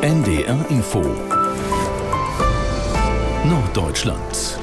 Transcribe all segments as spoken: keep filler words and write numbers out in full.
N D R Info Norddeutschland.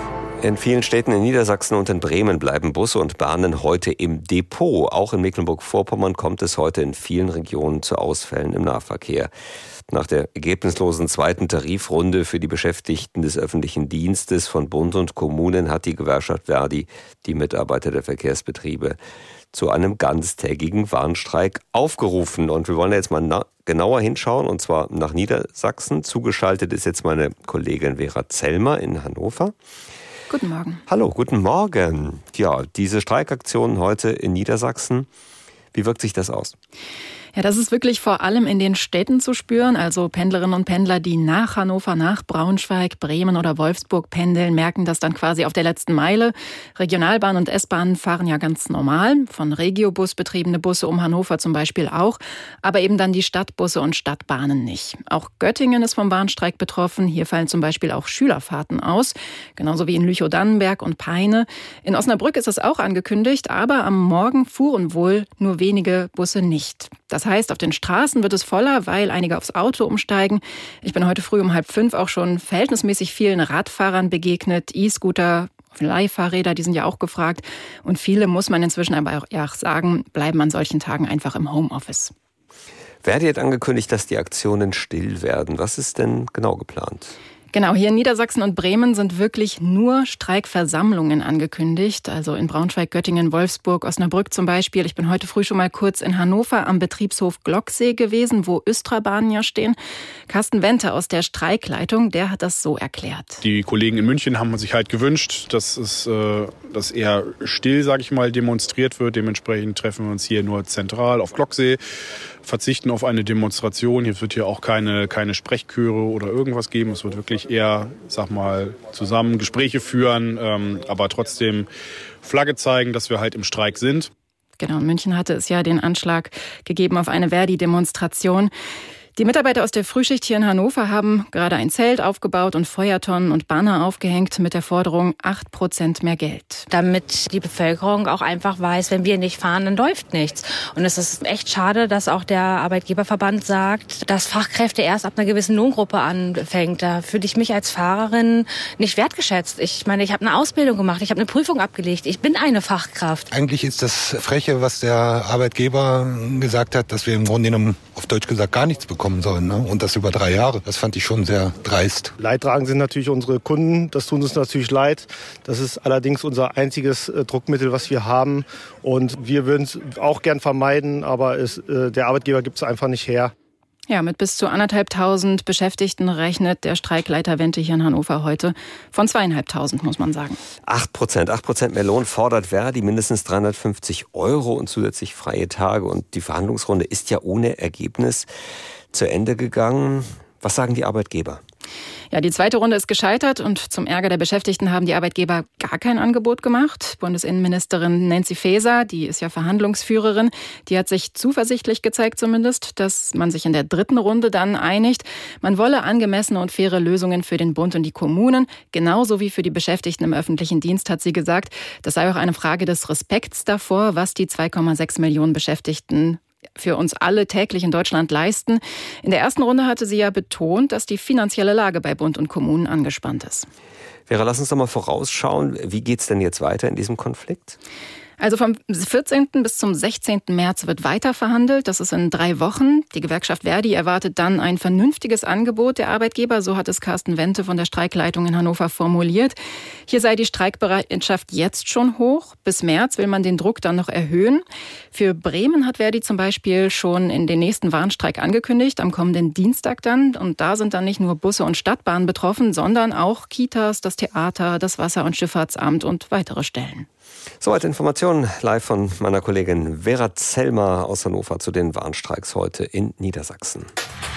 In vielen Städten in Niedersachsen und in Bremen bleiben Busse und Bahnen heute im Depot. Auch in Mecklenburg-Vorpommern kommt es heute in vielen Regionen zu Ausfällen im Nahverkehr. Nach der ergebnislosen zweiten Tarifrunde für die Beschäftigten des öffentlichen Dienstes von Bund und Kommunen hat die Gewerkschaft Verdi die Mitarbeiter der Verkehrsbetriebe zu einem ganztägigen Warnstreik aufgerufen. Und wir wollen jetzt mal na- genauer hinschauen, und zwar nach Niedersachsen. Zugeschaltet ist jetzt meine Kollegin Vera Zellmer in Hannover. Guten Morgen. Hallo, guten Morgen. Ja, diese Streikaktion heute in Niedersachsen, wie wirkt sich das aus? Ja, das ist wirklich vor allem in den Städten zu spüren. Also Pendlerinnen und Pendler, die nach Hannover, nach Braunschweig, Bremen oder Wolfsburg pendeln, merken das dann quasi auf der letzten Meile. Regionalbahnen und S-Bahnen fahren ja ganz normal. Von Regiobus betriebene Busse um Hannover zum Beispiel auch. Aber eben dann die Stadtbusse und Stadtbahnen nicht. Auch Göttingen ist vom Warnstreik betroffen. Hier fallen zum Beispiel auch Schülerfahrten aus. Genauso wie in Lüchow-Dannenberg und Peine. In Osnabrück ist es auch angekündigt. Aber am Morgen fuhren wohl nur wenige Busse nicht. Das heißt, auf den Straßen wird es voller, weil einige aufs Auto umsteigen. Ich bin heute früh um halb fünf auch schon verhältnismäßig vielen Radfahrern begegnet. E-Scooter, Leihfahrräder, die sind ja auch gefragt. Und viele, muss man inzwischen aber auch sagen, bleiben an solchen Tagen einfach im Homeoffice. Verdi hat angekündigt, dass die Aktionen still werden. Was ist denn genau geplant? Genau, hier in Niedersachsen und Bremen sind wirklich nur Streikversammlungen angekündigt. Also in Braunschweig, Göttingen, Wolfsburg, Osnabrück zum Beispiel. Ich bin heute früh schon mal kurz in Hannover am Betriebshof Glocksee gewesen, wo Östra-Bahnen ja stehen. Carsten Wente aus der Streikleitung, der hat das so erklärt. Die Kollegen in München haben sich halt gewünscht, dass es äh, dass eher still, sage ich mal, demonstriert wird. Dementsprechend treffen wir uns hier nur zentral auf Glocksee, verzichten auf eine Demonstration. Hier wird hier auch keine, keine Sprechchöre oder irgendwas geben. Es wird wirklich eher, sag mal, zusammen Gespräche führen, ähm, aber trotzdem Flagge zeigen, dass wir halt im Streik sind. Genau, in München hatte es ja den Anschlag gegeben auf eine Verdi-Demonstration. Die Mitarbeiter aus der Frühschicht hier in Hannover haben gerade ein Zelt aufgebaut und Feuertonnen und Banner aufgehängt mit der Forderung acht Prozent mehr Geld. Damit die Bevölkerung auch einfach weiß, wenn wir nicht fahren, dann läuft nichts. Und es ist echt schade, dass auch der Arbeitgeberverband sagt, dass Fachkräfte erst ab einer gewissen Lohngruppe anfängt. Da fühle ich mich als Fahrerin nicht wertgeschätzt. Ich meine, ich habe eine Ausbildung gemacht, ich habe eine Prüfung abgelegt, ich bin eine Fachkraft. Eigentlich ist das Freche, was der Arbeitgeber gesagt hat, dass wir im Grunde genommen auf Deutsch gesagt gar nichts bekommen sollen, ne? Und das über drei Jahre. Das fand ich schon sehr dreist. Leidtragend sind natürlich unsere Kunden. Das tut uns natürlich leid. Das ist allerdings unser einziges äh, Druckmittel, was wir haben. Und wir würden es auch gern vermeiden, aber es, äh, der Arbeitgeber gibt es einfach nicht her. Ja, mit bis zu anderthalbtausend Beschäftigten rechnet der Streikleiter Wente hier in Hannover heute von zweieinhalbtausend, muss man sagen. Acht Prozent, acht Prozent mehr Lohn fordert Verdi, mindestens dreihundertfünfzig Euro und zusätzlich freie Tage. Und die Verhandlungsrunde ist ja ohne Ergebnis zu Ende gegangen. Was sagen die Arbeitgeber? Ja, die zweite Runde ist gescheitert und zum Ärger der Beschäftigten haben die Arbeitgeber gar kein Angebot gemacht. Bundesinnenministerin Nancy Faeser, die ist ja Verhandlungsführerin, die hat sich zuversichtlich gezeigt zumindest, dass man sich in der dritten Runde dann einigt. Man wolle angemessene und faire Lösungen für den Bund und die Kommunen, genauso wie für die Beschäftigten im öffentlichen Dienst, hat sie gesagt. Das sei auch eine Frage des Respekts davor, was die zwei Komma sechs Millionen Beschäftigten für uns alle täglich in Deutschland leisten. In der ersten Runde hatte sie ja betont, dass die finanzielle Lage bei Bund und Kommunen angespannt ist. Vera, lass uns doch mal vorausschauen. Wie geht's denn jetzt weiter in diesem Konflikt? Also vom vierzehnten bis zum sechzehnten März wird weiter verhandelt. Das ist in drei Wochen. Die Gewerkschaft Verdi erwartet dann ein vernünftiges Angebot der Arbeitgeber. So hat es Carsten Wente von der Streikleitung in Hannover formuliert. Hier sei die Streikbereitschaft jetzt schon hoch. Bis März will man den Druck dann noch erhöhen. Für Bremen hat Verdi zum Beispiel schon in den nächsten Warnstreik angekündigt, am kommenden Dienstag dann. Und da sind dann nicht nur Busse und Stadtbahnen betroffen, sondern auch Kitas, das Theater, das Wasser- und Schifffahrtsamt und weitere Stellen. Soweit Informationen live von meiner Kollegin Vera Zellmer aus Hannover zu den Warnstreiks heute in Niedersachsen.